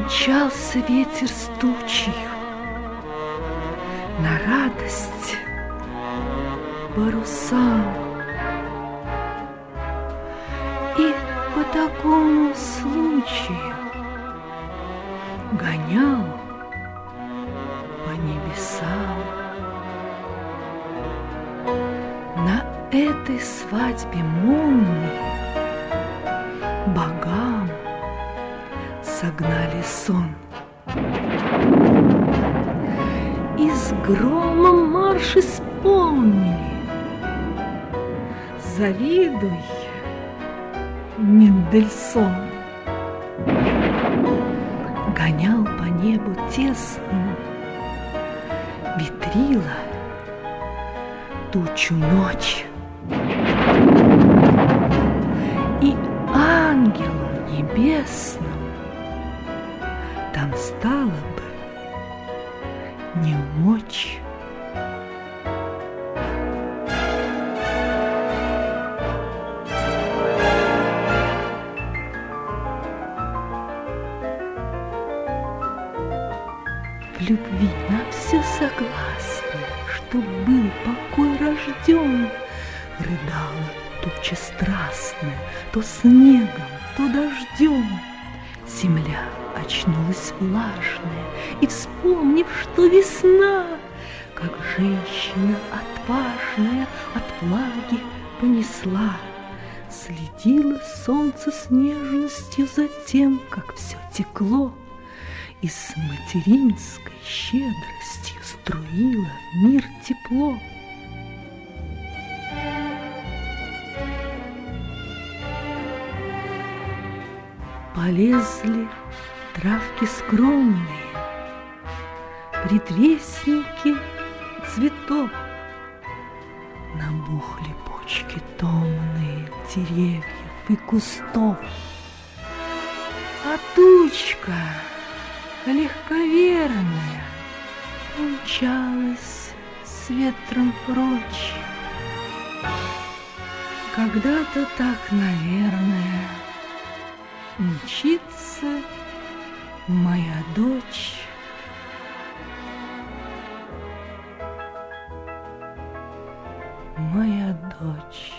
Мчался ветер с тучью на радость парусам, и по такому случаю гонял по небесам. На этой свадьбе молнии богам согнали сон, и с громом марш исполнили. Завидуй, Мендельсон. Гонял по небу тесному ветрила тучу ночь, и ангелу небесному там стало бы не умочь. В любви на все согласны, что был покой рожден, рыдала туча страстная, то снегом, то дождем. Земля очнулась влажная и, вспомнив, что весна, как женщина отважная от влаги понесла, следила солнце с нежностью за тем, как все текло, и с материнской щедростью струила в мир тепло. Полезли травки скромные, предвестники цветов, набухли почки томные деревьев и кустов, а тучка легковерная умчалась с ветром прочь. Когда-то так, наверное, мчится моя дочь. Моя дочь.